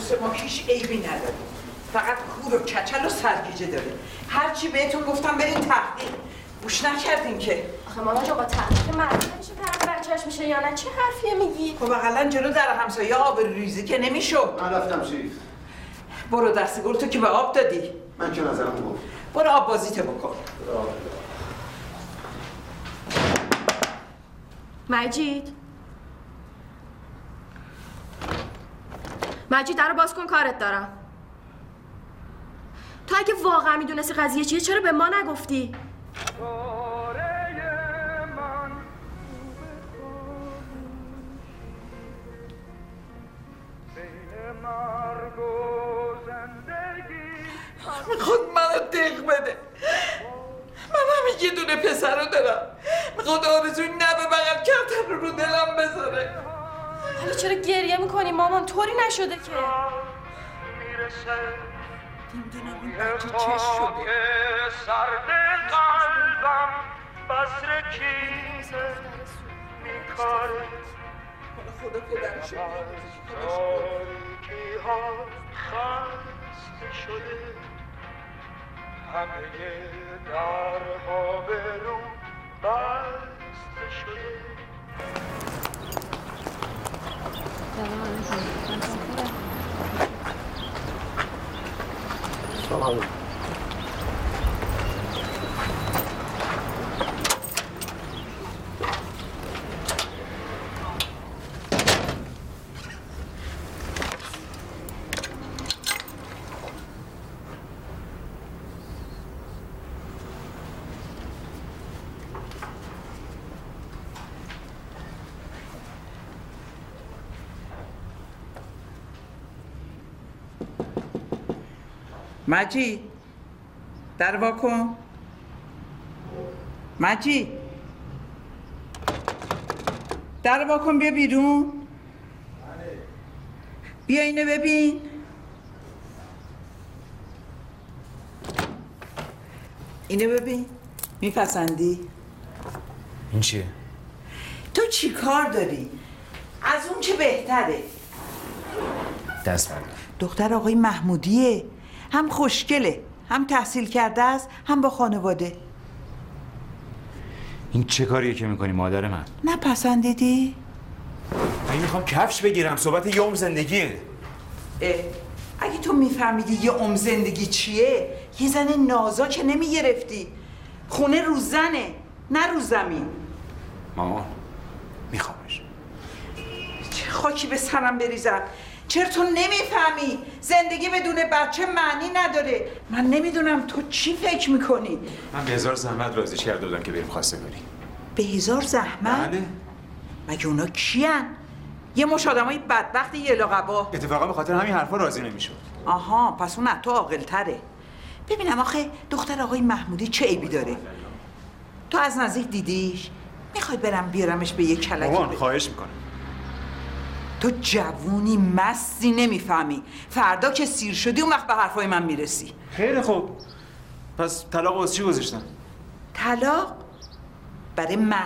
عروس ما هیچ عیبی نداره، فقط کور و کچل و سرگیجه داره. هرچی بهتون گفتم برید تحقیق، گوش نکردین که. آخه مامان جان با تحقیق معلوم نمیشه طرف بچه‌اش میشه یا نه. چه حرفیه میگی؟ خب اقلا جلو در همسایه آبروریزی که نمیشد. من رفتم چی؟ برو دستگل تو که به آب دادی. من که نظرم گفت. برو آب بازیت بکن. مجید درو باز کن، کارت دارم. تو اگه واقعا میدونستی قضیه چیه چرا به ما نگفتی؟ میخواد منو دق بده. من همین یه دونه پسر رو دارم، میخواد آرزوی نه به بغل کردن رو دلم بذاره. حالا چرا گریه میکنی مامان؟ طوری نشده که. نمیدونم این بچه چش شده. سرد قلبم بسر کینه میکاره، خدا پدرشو تاریکی ها خسته شده، همه درها به رو بسته شده. سلام. مجید در وا کن. مجید در وا کن، بیا بیرون. بیا اینو ببین. اینو ببین، میپسندی؟ این چیه؟ تو چی کار داری؟ از اون چه بهتره؟ دست بردار. دختر آقای محمودیه، هم خوشگله، هم تحصیل کرده است، هم با خانواده. این چه کاریه که میکنی مادر من؟ نپسندیدی؟ من میخوام کفش بگیرم، صحبت یه عمر زندگیه. اگه تو میفهمیدی یه عمر زندگی چیه، یه زن نازا که نمیگرفتی. خونه رو زنه، نه رو زمین. مامان میخوامش. چه خاکی به سرم بریزم. چرا تو نمیفهمی زندگی بدون بچه معنی نداره؟ من نمیدونم تو چی فکر میکنی. من به 1000 زحمت راضیش کرده بودم که بریم خواستگاری. به 1000 زحمت؟ بله. مگه اونا کیان؟ یه مش آدمای بدبخت یه لاقبا. اتفاقا به خاطر همین حرفا راضی نمیشد. آها، پس اون از تو عاقل‌تره. ببینم آخه دختر آقای محمودی چه عیبی داره؟ تو از نزدیک دیدیش؟ میخوای برم بیارمش به یه کلکی؟ مامان خواهش میکنم. تو جوونی مستی نمیفهمی. فردا که سیر شدی اون وقت به حرفای من میرسی. خیلی خوب. پس طلاق واسه چی گذاشتن؟ طلاق برای مرگ.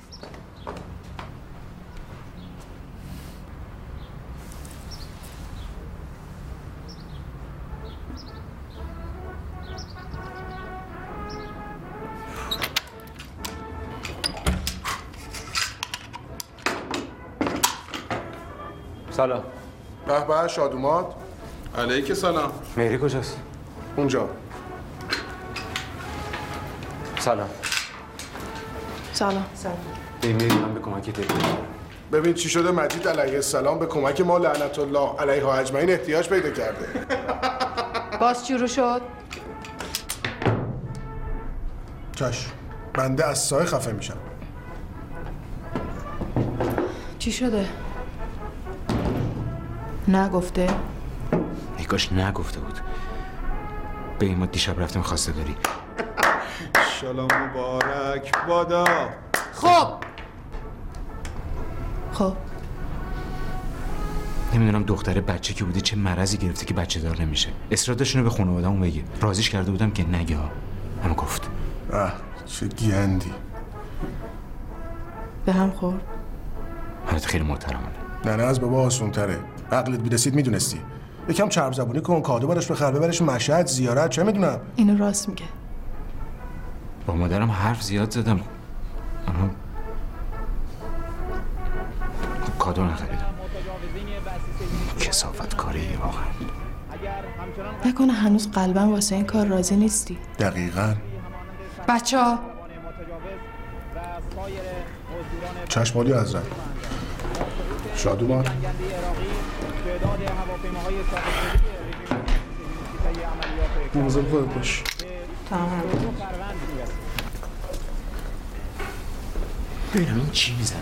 سلام. به به شادومات. علیک سلام. مهری کجاست؟ اونجا. سلام. سلام. به مهری من به کمک تلفن. ببین چی شده مجید علیه السلام به کمک ما لعنت الله علیها اجمعین احتیاج پیدا کرده. باز شروع شد؟ چشم. بنده از سایه خفه میشم. چی شده؟ نگفته؟ نگاش نگفته بود. به این ما دیشب رفتیم خواستگاری. شالله مبارک بادا. خب نمیدونم دختره بچه که بوده چه مرضی گرفته که بچه دار نمیشه. اصرار داشت اینو به خانواده‌مون بگه. راضیش کرده بودم که نگه ها. اما گفت. چه گندی. به هم خورد؟ حالت خیلی محترمانه. نه از بابا آسون تره. عقلت بیرسید میدونستی. یکم چرب زبونی کن، کادو براش بخر، ببرش مشهد، زیارت، چه میدونم. اینو راست میگه. با مادرم حرف زیاد زدم، اما کادو نخریدم. کثافت کاریه واقعا. نکنه هنوز قلبا واسه این کار راضی نیستی؟ دقیقاً. بچه‌ها چشم عالی حضرت. شادومان. مواظب خودت باش. تمام. ببینم این چی میزنه.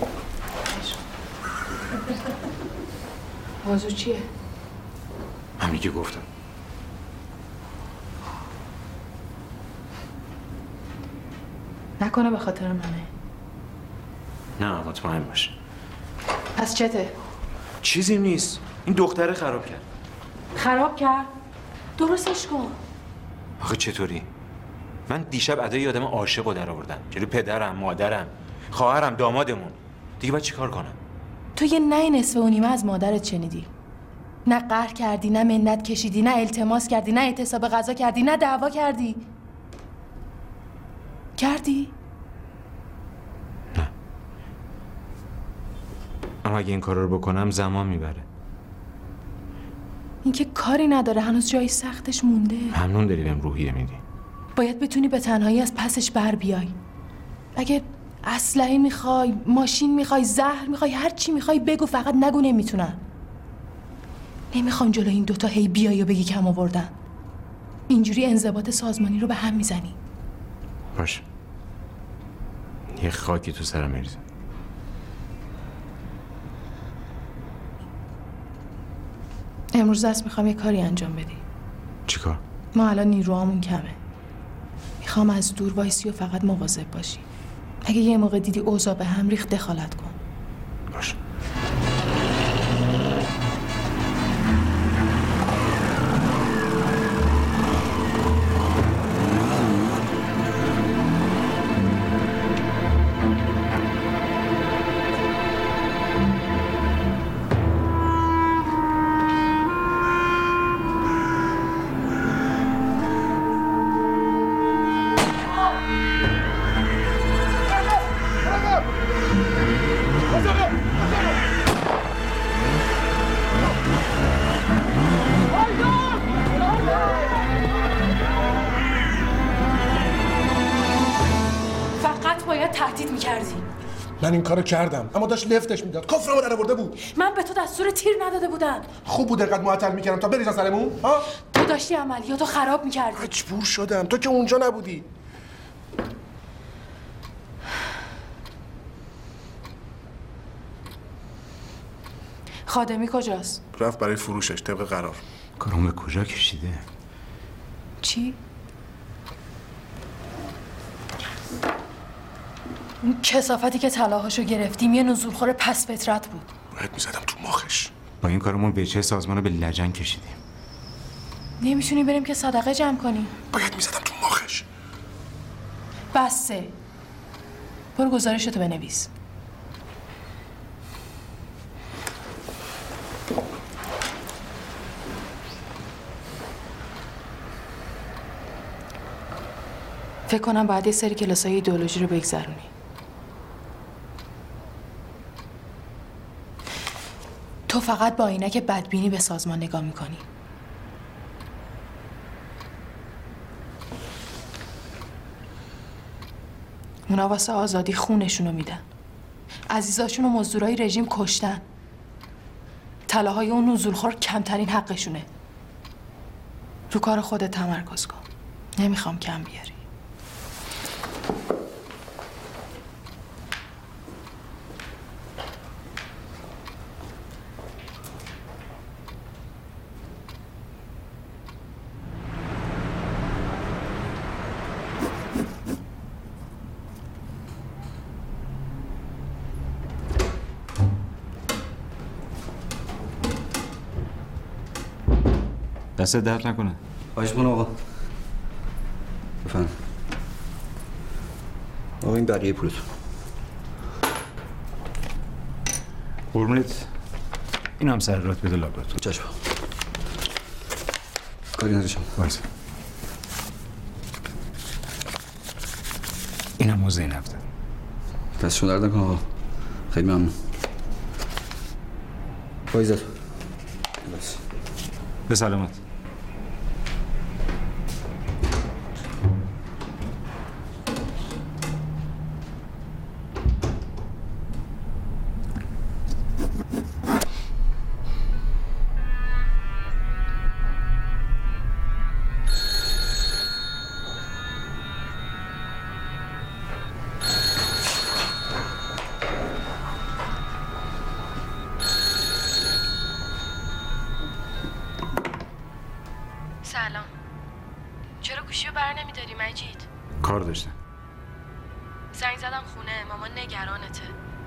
موضوع چیه؟ همین که گفتم. نکنه به خاطر منه. نه مطمئن باش. پس چته؟ چیزی نیست. این دختره خراب کرد. خراب کرد؟ درستش کن. آخه چطوری؟ من دیشب ادای آدم عاشق رو در آوردم. جلوی پدرم، مادرم، خواهرم، دامادمون. دیگه باید چی کار کنم؟ تو یه نه نصف و نیمه از مادرت شنیدی. نه قهر کردی، نه منت کشیدی، نه التماس کردی، نه اعتصاب غذا کردی، نه دعوا کردی. کردی؟ نه. اما اگه این کار رو بکنم زمان میبره. این که کاری نداره، هنوز جایی سختش مونده. ممنون داری بهم روحیه میدی. باید بتونی به تنهایی از پسش بر بیای. اگه اسلحه میخوای، ماشین میخوای، زهر میخوای، هر چی میخوای بگو، فقط نگو نمیتونم. نمیخوام جلو این دوتا هی بیای و بگی کم آوردن. اینجوری انضباط سازمانی رو به هم میزنی. باش. یه خاکی تو سرم میریزم. امروز دست میخوام یه کاری انجام بدی. چیکار؟ ما الان نیروهامون کمه. میخوام از دور وایسی و فقط مواظب باشی. اگه یه موقع دیدی اوضاع به هم ریخت دخالت کن. باش. تهدید میکردی. من این کارو کردم اما داشت لفتش میداد. کفرمو در آورده بود. من به تو دستور تیر نداده بودم. خوب بود اینقدر معطل میکردم تا بریزن سرمون. ها؟ تو داشتی عملیاتو خراب میکردی. مجبور شدم. تو که اونجا نبودی. خادمی کجاست؟ رفت برای فروشش طبق قرار. کارم به کجا کشیده؟ چی؟ اون کثافتی که طلاهاشو گرفتیم یه نزولخور پس فطرت بود. باید میزدم تو مخش. با این کارمون وجه سازمان رو به لجن کشیدیم. نمیتونیم بریم که صدقه جمع کنیم. باید میزدم تو مخش. بسه. برو گزارشتو بنویس. فکر کنم بعد یه سری کلاسای ایدئولوژی رو بگذرونی. تو فقط با عینک بدبینی به سازمان نگاه میکنی. اونا واسه آزادی خونشونو میدن. عزیزاشون و مزدورای رژیم کشتن. طلاهای اون نزولخور کمترین حقشونه. رو کار خودت تمرکز کن. نمیخوام کم بیاری. دست درد نکنه. خواهش می‌کنم آقا. بفهم. آقا این بقیه پولتون. قربونت. این هم سر رات بده لابراتوار. چشم. کاری نداشتم. وایسا. اینم مو زینب ده. دست شما درد نکنه آقا. خیلی ممنون. بایزد. بس. به سلامت. سلام. چرا گوشی رو بر نمیداری مجید؟ کار داشتم. زنگ زدم خونه، مامان نگرانته.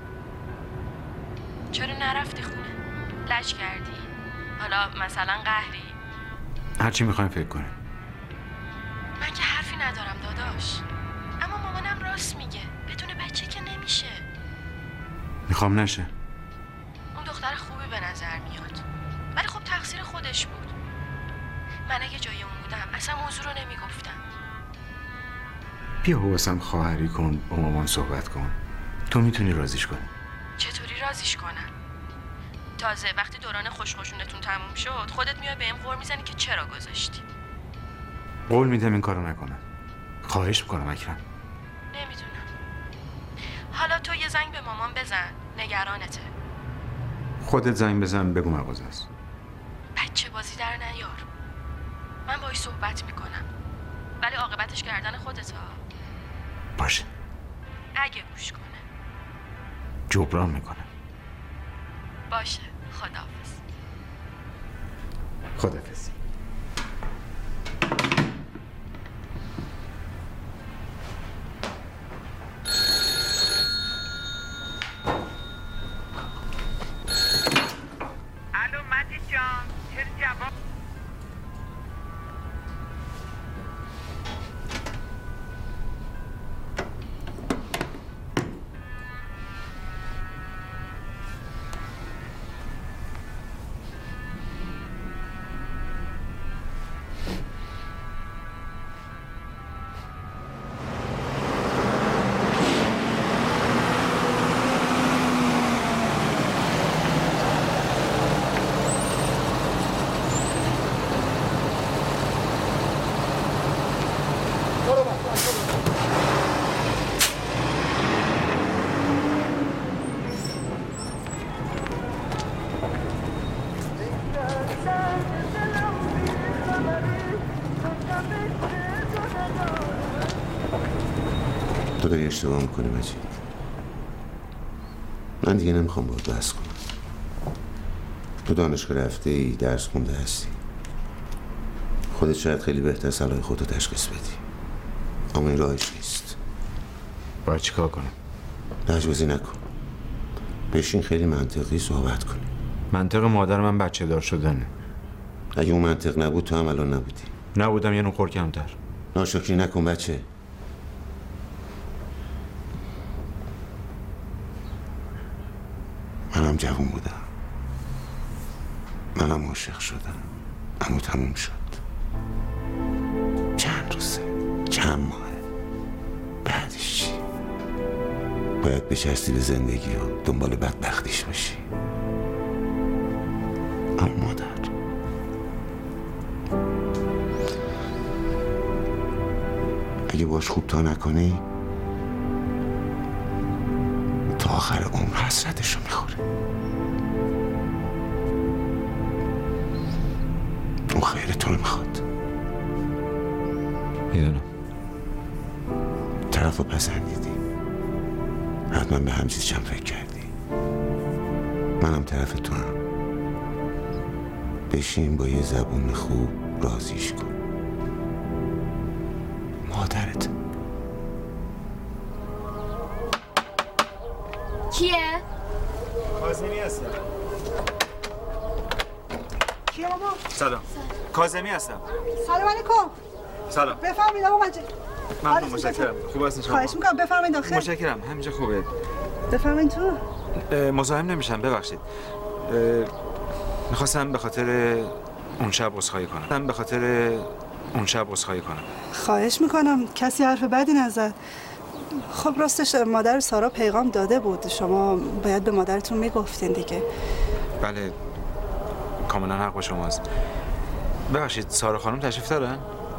چرا نرفتی خونه؟ لج کردی؟ حالا مثلا قهری؟ هرچی میخوایم فکر کنیم. من که حرفی ندارم داداش. اما مامانم راست میگه. بدون بچه که نمیشه. میخوام نشه. اون دختر خوبی به نظر میاد. ولی خب تقصیر خودش بود. من اگه جای اون بودم اصلا موضوع رو نمیگفتم. بیا حواسم خواهری کن، با مامان صحبت کن. تو میتونی رازیش کنی. چطوری رازیش کنم؟ تازه وقتی دوران خوشخوشونتون تموم شد خودت میای بهم قور میزنی که چرا گذاشتی. قول میدم این کارو نکنم. خواهش میکنم اکرم. نمیدونم. حالا تو یه زنگ به مامان بزن، نگرانته. خودت زنگ بزن بگو مغازه است. بچه بازی در نیار. من باهاش صحبت میکنم. ولی عاقبتش کردن خودت ها. باشه. اگه گوش کنه. جبران میکنم. باشه. خداحافظ. خداحافظ. الو مجید جان، چرا جواب تو داری اشتباه میکنی مجید. من دیگه نمیخوام باید بحث کنم. تو دانشگاه رفته ای، درس خونده هستی. خودت شاید خیلی بهتر صلاح خودتو تشخیص بدی. اما این راهش نیست. باید چیکار کنم؟ لجبازی نکن. بشین خیلی منطقی صحبت کنی. منطق مادر من بچه دار شدنه. اگه اون منطق نبود تو هم الان نبودی. نبودم یه نوخور کمتر. ناشکری نکن بچه. منم جوون بودم. منم عاشق شدم. اما تموم شد. چند روزه، چند ماهه. بعدش چی؟ باید بچستی به زندگی و دنبال بدبختیش باشی. اما مادر اگه باش خوب تا نکنی تا آخر عمر حسرتشو میخوره. اون خیر تو رو میخواد. میدونم. طرف رو پسندیدی. حتما به همه چیزشم فکر کردی. منم طرف تو هم. بشین با یه زبون خوب رازیش کن. مادرت. کیه؟ کاظمی هستم. کیه بابا؟ سلام. کاظمی هستم. سلام علیکم. سلام. بفرمایید آقا مجید. ممنون، متشکرم. خوب هستین شما؟ خواهش میکنم بفرمایید داخل. متشکرم. همینجا خوبه. بفرمایید تو. مزاحم نمیشم، ببخشید. میخواستم به خاطر اون شب عذرخواهی کنم. من به خاطر اون شب عذرخواهی کنم. خواهش میکنم، کسی حرف بدی نزد. خب راستش مادر سارا پیغام داده بود، شما باید به مادرتون میگفتین دیگه. بله کاملا حق با شماست. ببخشید سارا خانم تشریف دارن؟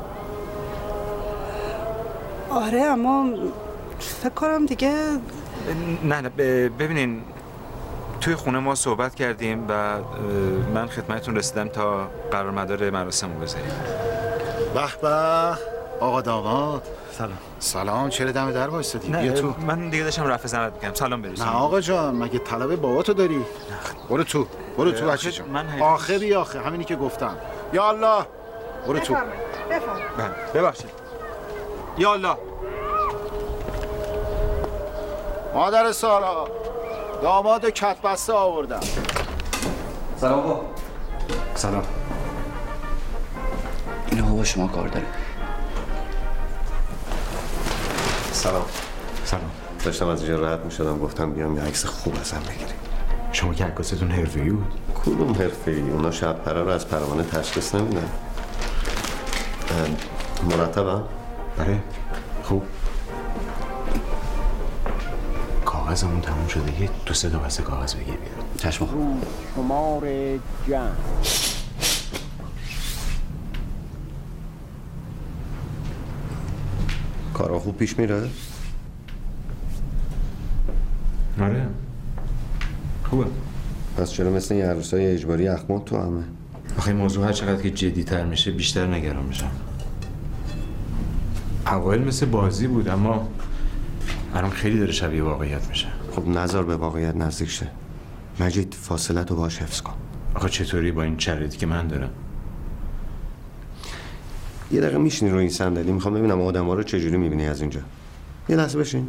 آره اما فکر کنم دیگه نه ببینین توی خونه ما صحبت کردیم و من خدمتتون رسیدم تا قرارمدار مراسم رو بذاریم. به به آقا داماد. سلام چرا دم در وایسادی؟ بیا تو. من دیگه داشتم رفع زحمت می‌کردم. سلام برسون. نه آقا جان مگه طلب باباتو داری؟ برو تو بچه جان. آخه همینی که گفتم. یا الله برو تو. بله ببخشید. یا الله. مادر سارا داماد کت بسته آوردم. سلام آقا. سلام. این آقا با شما کار داره. سلام. سلام. داشتم از اینجا رد می‌شدم گفتم بیام یه عکس خوب ازم بگیری. شما که عکاستون حرفه‌ای بود؟ کدوم حرفه‌ای؟ اونا شب پره رو از پروانه تشخیص نمیدن. مرتبم؟ آره. خوب. کاغذمون تموم شده. یه 2-3 تا بسته کاغذ بگیر بیار. چشم. شمار جمع. کارا خوب پیش میره؟ آره. خوبه. پس چرا مثل این عروسای اجباری اخماد تو همه؟ آخه این موضوع هر چقدر که جدی‌تر میشه بیشتر نگران میشم. اوایل مثل بازی بود اما الان خیلی داره شبیه واقعیت میشه. خب نذار به واقعیت نزدیک شه. مجید فاصله تو باهاش حفظ کن. آخه چطوری با این شرایطی که من دارم؟ یه دقیقه میشینی رو این صندلی؟ میخوام ببینم آدم‌ها رو چجوری میبینی از اینجا. یه لحظه بشین.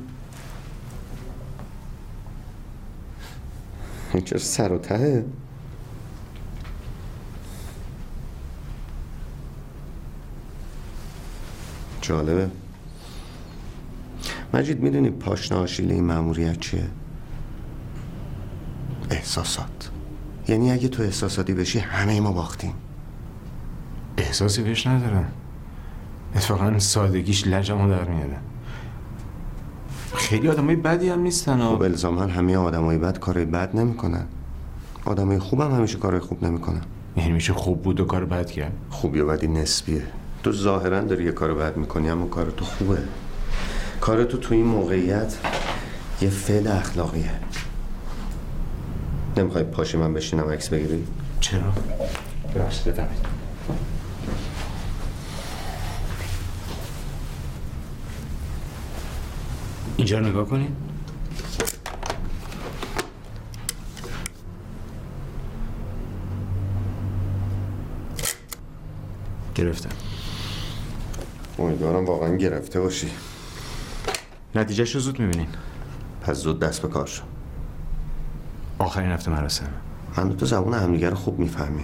این چرا سر و تهه؟ جالبه. مجید میدونی پاشنه آشیل این مأموریت چیه؟ احساسات. یعنی اگه تو احساساتی بشی همه ما باختیم. احساسی بهش ندارم. اتفاقا سادگیش لجمو در میاره. خیلی آدمای بدی هم نیستن. خب الزاما همه آدمای بد کارای بد نمیکنن. آدمای خوب هم همیشه کارای خوب نمیکنن. یعنی میشه خوب بود و کار بد کرد؟ خوبی و بدی نسبیه. تو ظاهرا داری یه کار بد میکنی اما کار تو خوبه. کار تو این موقعیت یه فعل اخلاقیه. نمیخوای پاشی من بشینم عکس بگیری؟ چرا؟ ببخشید بفهمید. اینجا نگاه کنید. گرفتم. امیدوارم واقعا گرفته باشی. نتیجهش رو زود میبینین. پس زود دست به کار شو. آخرین هفته مراسم. من تو زبون همدیگه رو خوب میفهمیم.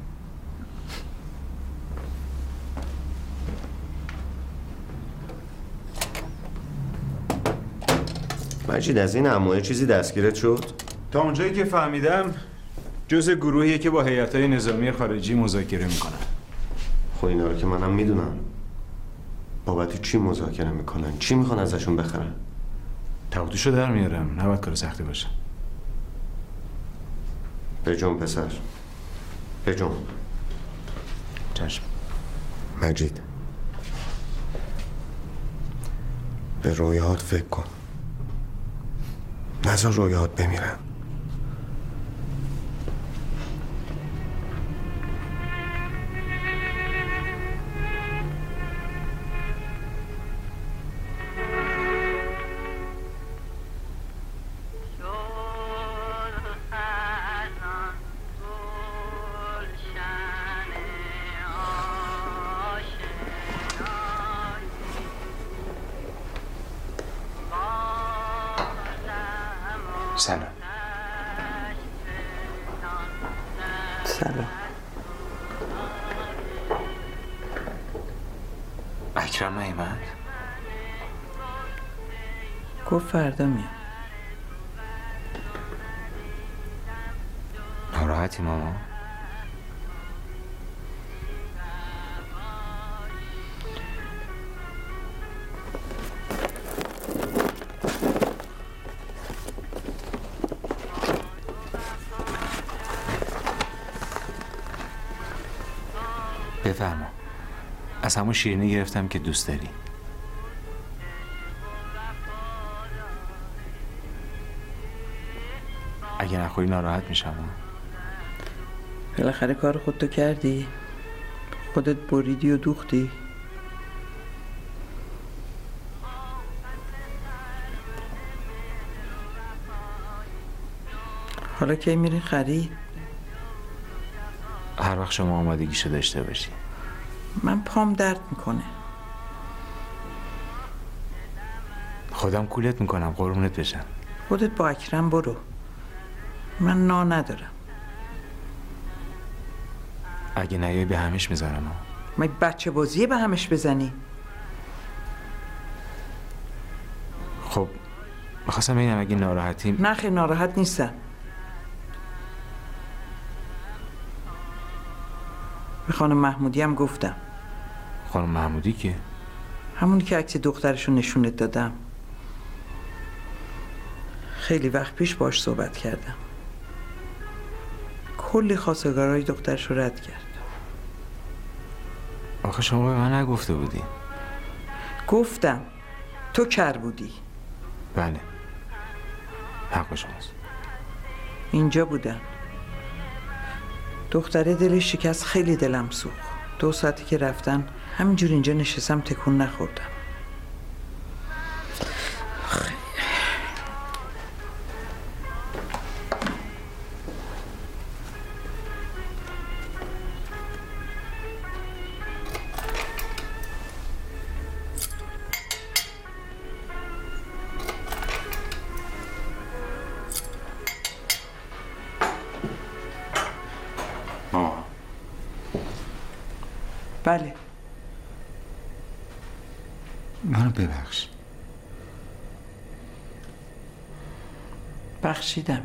مجید از این عمویه چیزی دستگیرت شد؟ تا اونجایی که فهمیدم جزء گروهیه که با هیئت‌های نظامی خارجی مذاکره میکنن. خب اینا رو که منم میدونم. بابت چی مذاکره میکنن؟ چی میخوان ازشون بخرن؟ توتیشو در میارم. نباید کار سختی باشه. بجنب پسر. بجنب. چشم. مجید به رویات فکر کن. نذار رویات بمیرن. سلام. سلام. اکرم نیامد؟ گفت فردا میام. ناراحتی ماما؟ بفرما. از همون شیرینی گرفتم که دوست داری. اگه نخوری ناراحت میشم. بالاخره کار خودتو کردی؟ خودت بریدی و دوختی؟ حالا کی میری خرید؟ هر وقت شما آمادگیشو داشته باشی. من پام درد میکنه. خودم کولت میکنم قربونت بشم. خودت با اکرم برو. من نان ندارم. اگه نیایی به همش میذارم. من بچه بازیه به همش بزنی. خب میخواستم ببینم اگه ناراحتی. نه خیلی ناراحت نیستم. به خانم محمودی هم گفتم. خانم محمودی که؟ همونی که عکس دخترشو نشونت دادم. خیلی وقت پیش باش صحبت کردم. کلی خواستگارای دخترشو رد کرد. آخه شما به من نگفته بودی. گفتم تو کر بودی. بله حق شماست. اینجا بودم. دختره دلش شکست، خیلی دلم سوخت. 2 ساعتی که رفتن همینجور اینجا نشستم تکون نخوردم. بله. منو ببخش. بخشیدمت.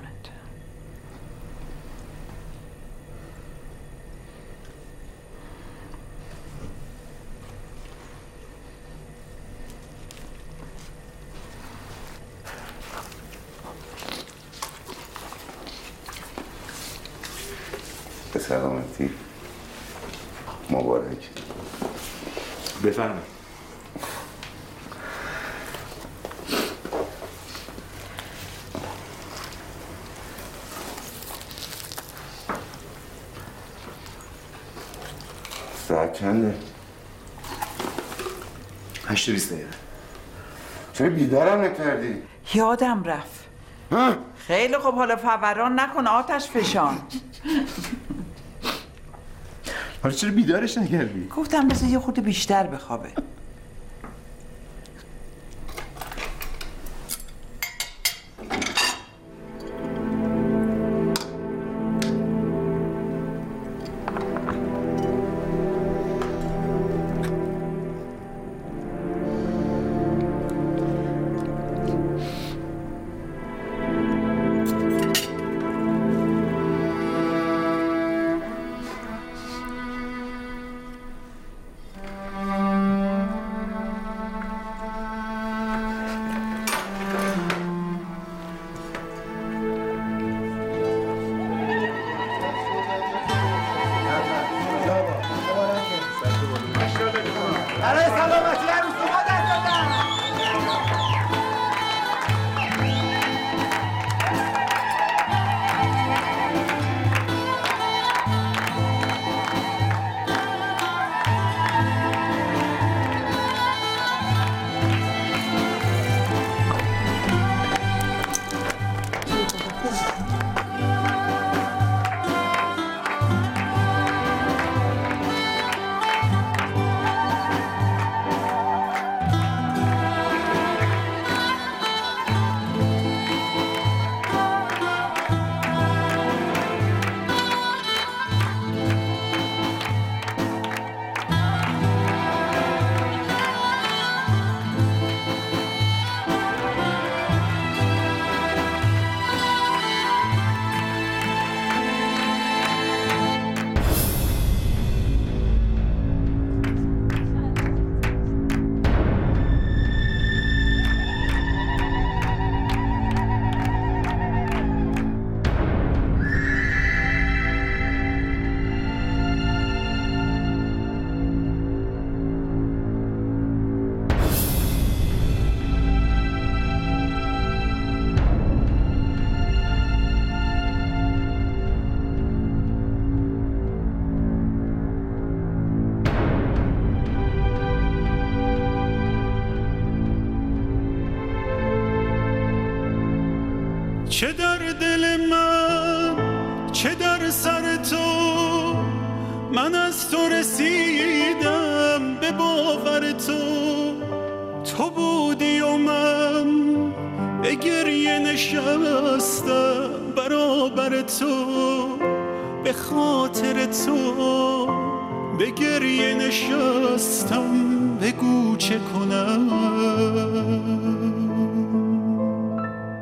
به سلامتی. مبارک. بفرمایید. ساعت چنده؟ 8:20 دقیقه. چرا بیدارم نکردی؟ یادم رفت. خیلی خوب، حالا فوران نکن، آتش فشان. حالا چرا بیدارش نکردی؟ گفتم بذار یه خورده بیشتر بخوابه. چه در دل من چه در سر تو، من از تو رسیدم به باور تو. تو بودی و من به گریه نشستم برابر تو، به خاطر تو به گریه نشستم. بگو چه کنم